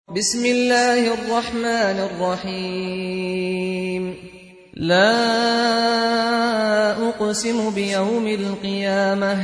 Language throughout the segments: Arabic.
بسم الله الرحمن الرحيم لا أقسم بيوم القيامة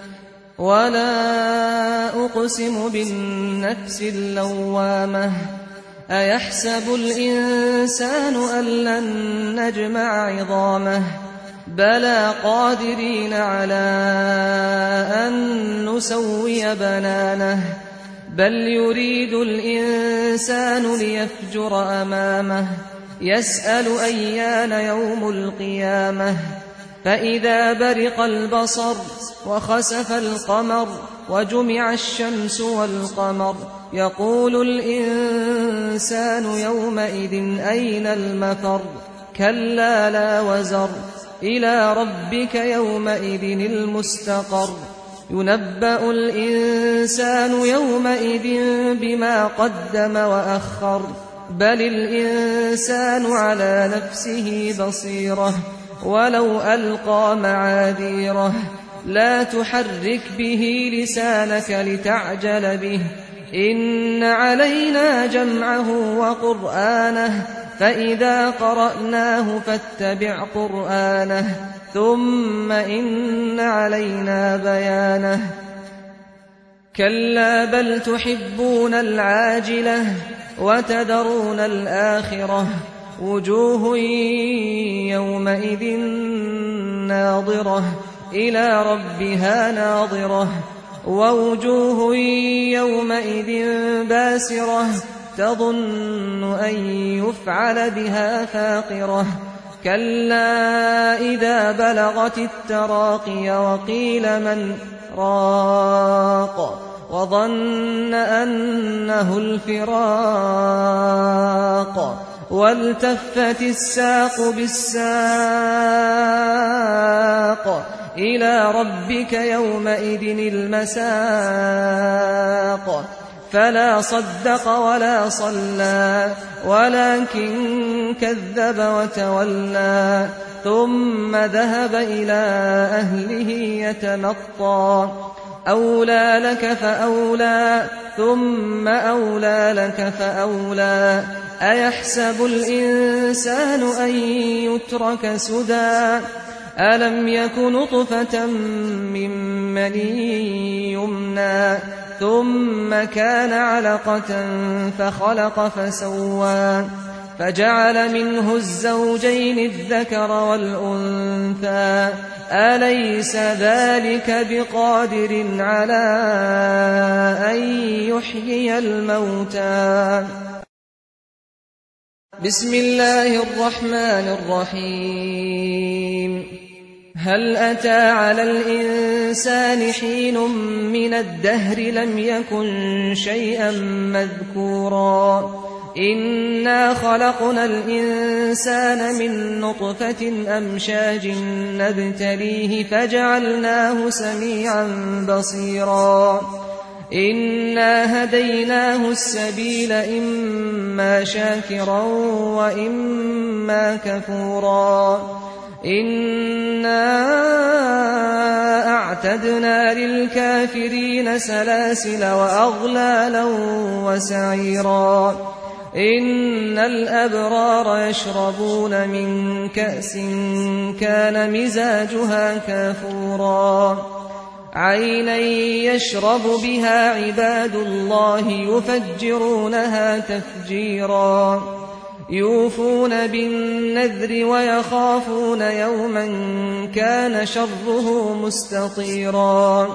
ولا أقسم بالنفس اللوامة أيحسب الإنسان أن لن نجمع عظامه بلى قادرين على أن نسوي بنانه بل يريد الإنسان ليفجر أمامه يسأل أيان يوم القيامة فإذا برق البصر وخسف القمر وجمع الشمس والقمر يقول الإنسان يومئذ أين المفر كلا لا وزر إلى ربك يومئذ المستقر ينبأ الإنسان يومئذ بما قدم وأخر بل الإنسان على نفسه بصيرة ولو ألقى معاذيره لا تحرك به لسانك لتعجل به إن علينا جمعه وقرآنه فإذا قرأناه فاتبع قرآنه ثم إن علينا بيانه كلا بل تحبون العاجلة وتذرون الآخرة وجوه يومئذ ناظرة إلى ربها ناظرة ووجوه يومئذ باسرة تظن أن يفعل بها فاقرة كلا إذا بلغت التراقي وقيل من راق وظن أنه الفراق والتفت الساق بالساق إلى ربك يومئذ المساق فلا صدق ولا صلى ولكن كذب وتولى ثم ذهب إلى أهله يتمطى أولى لك فأولى ثم أولى لك فأولى أيحسب الإنسان أن يترك سدى ألم يك نطفة من مني يمنى ثم كان علقة فخلق فسوى فجعل منه الزوجين الذكر والأنثى أليس ذلك بقادر على أن يحيي الموتى بسم الله الرحمن الرحيم هل أتى على الإنسان حين من الدهر لم يكن شيئا مذكورا إنا خلقنا الإنسان من نطفة أمشاج نبتليه فجعلناه سميعا بصيرا إنا هديناه السبيل إما شاكرا وإما كفورا إنا أعتدنا للكافرين سلاسل وأغلالا وسعيرا إن الأبرار يشربون من كأس كان مزاجها كافورا عينا يشرب بها عباد الله يفجرونها تفجيرا يوفون بالنذر ويخافون يوما كان شره مستطيرا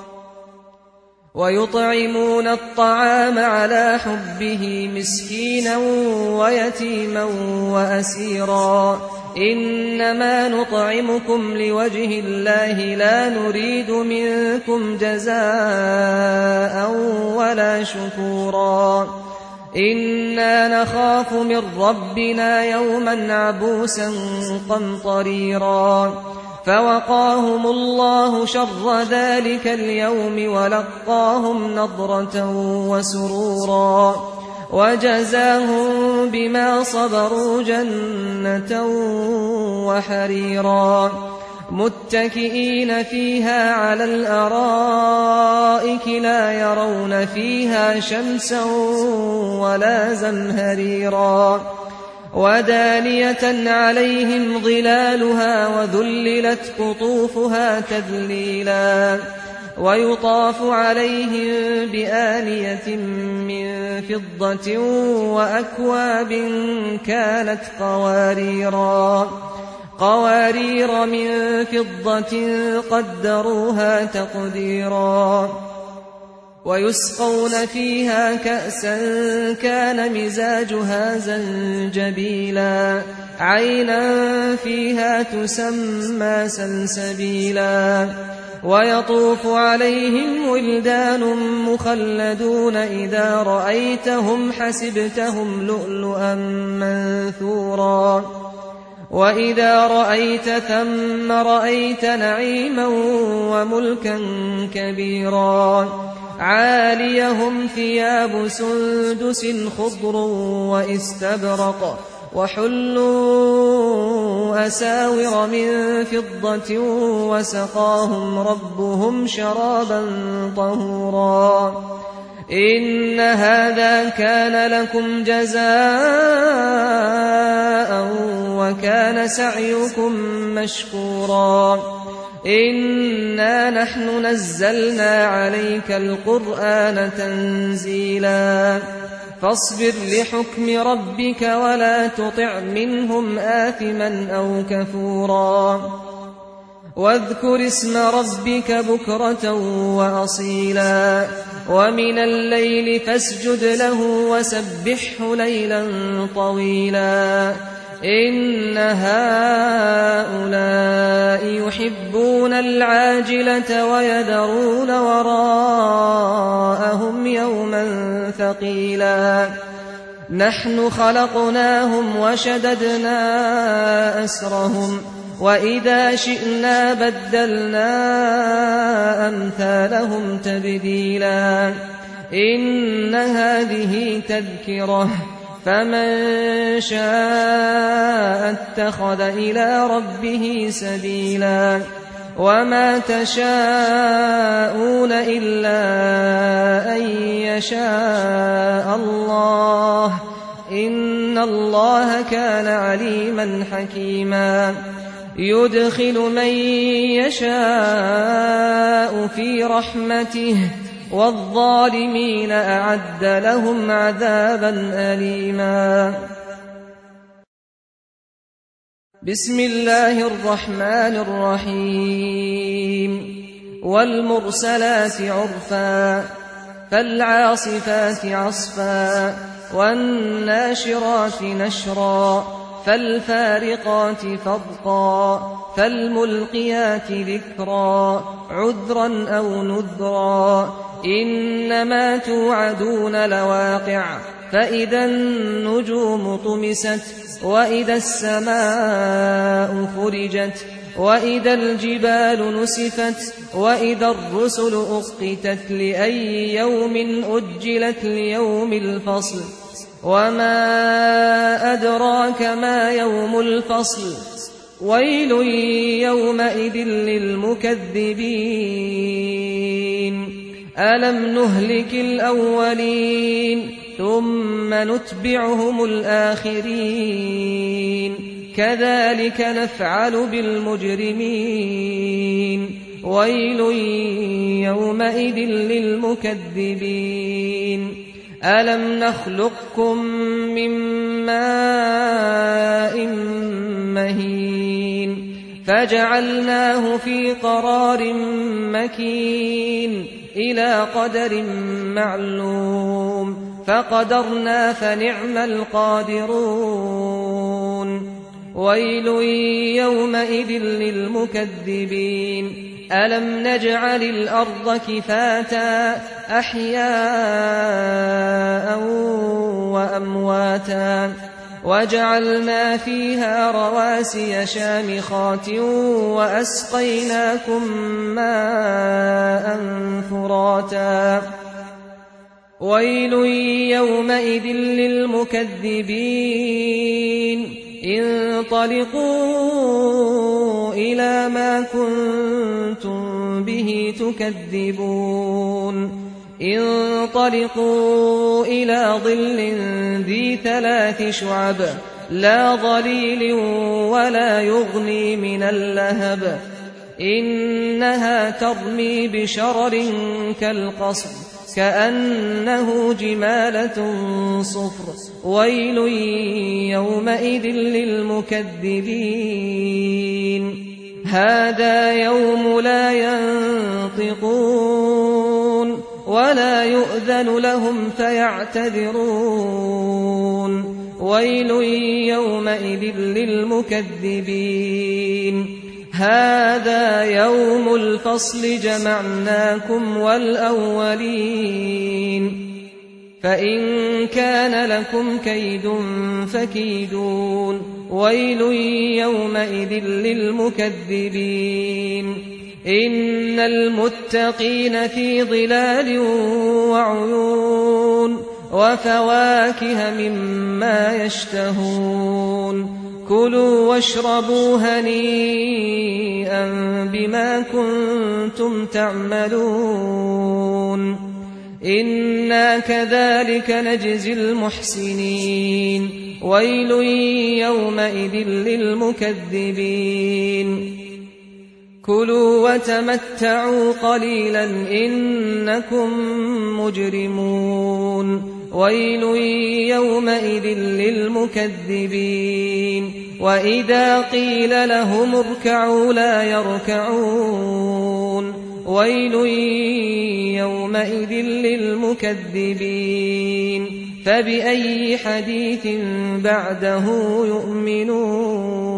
ويطعمون الطعام على حبه مسكينا ويتيما وأسيرا إنما نطعمكم لوجه الله لا نريد منكم جزاء ولا شكورا إنا نخاف من ربنا يوما عبوسا قمطريرا فوقاهم الله شر ذلك اليوم ولقاهم نضرة وسرورا وجزاهم بما صبروا جنة وحريرا متكئين فيها على الأرائك لا يرون فيها شمسا ولا زمهريرا ودانية عليهم ظلالها وذللت قطوفها تذليلا ويطاف عليهم بآنية من فضة وأكواب كانت قوارير من فضة قدروها تقديرا ويسقون فيها كأسا كان مزاجها زنجبيلا عينا فيها تسمى سلسبيلا ويطوف عليهم ولدان مخلدون إذا رأيتهم حسبتهم لؤلؤا منثورا وإذا رأيت ثم رأيت نعيما وملكا كبيرا عاليهم ثياب سندس خضر وإستبرق وحلوا أساور من فضة وسقاهم ربهم شرابا طهورا إن هذا كان لكم جزاء وكان سعيكم مشكورا إنا نحن نزلنا عليك القرآن تنزيلا فاصبر لحكم ربك ولا تطع منهم آثما أو كفورا واذكر اسم ربك بكرة وأصيلا ومن الليل فاسجد له وسبحه ليلا طويلا إن هؤلاء يحبون العاجلة ويذرون وراءهم يوما ثقيلا نحن خلقناهم وشددنا أسرهم وإذا شئنا بدلنا أمثالهم تبديلا إن هذه تذكرة فمن شاء اتخذ إلى ربه سبيلا وما تشاءون إلا أن يشاء الله إن الله كان عليما حكيما يدخل من يشاء في رحمته والظالمين أعد لهم عذابا أليما بسم الله الرحمن الرحيم والمرسلات عرفا فالعاصفات عصفا والناشرات نشرا فالفارقات فرقا فالملقيات ذكرا عذرا أو نذرا إنما توعدون لواقع فإذا النجوم طمست وإذا السماء فرجت وإذا الجبال نسفت وإذا الرسل أقتت لأي يوم أجلت ليوم الفصل وما أدراك ما يوم الفصل ويل يومئذ للمكذبين ألم نهلك الأولين ثم نتبعهم الآخرين كذلك نفعل بالمجرمين ويل يومئذ للمكذبين ألم نخلقكم من ماء مهين فجعلناه في قرار مكين إلى قدر معلوم فقدرنا فنعم القادرون ويل يومئذ للمكذبين ألم نجعل الأرض كفاتا أحياء وأمواتا وجعلنا فيها رواسي شامخات وأسقيناكم ماء فراتا ويل يومئذ للمكذبين انطلقوا إلى ما كنتم به تكذبون انطلقوا إلى ظل ذي 3 شعب لا ظليل ولا يغني من اللهب إنها ترمي بشرر كالقصر كأنه جمالة صفر ويل يومئذ للمكذبين هذا يوم لا ينطقون ولا يؤذن لهم فيعتذرون ويل يومئذ للمكذبين هذا يوم الفصل جمعناكم والأولين فإن كان لكم كيد فكيدون ويل يومئذ للمكذبين إن المتقين في ظلال وعيون وفواكه مما يشتهون كلوا واشربوا هنيئا بما كنتم تعملون إنا كذلك نجزي المحسنين ويل يومئذ للمكذبين كلوا وتمتعوا قليلا إنكم مجرمون ويل يومئذ للمكذبين وإذا قيل لهم اركعوا لا يركعون ويل يومئذ للمكذبين فبأي حديث بعده يؤمنون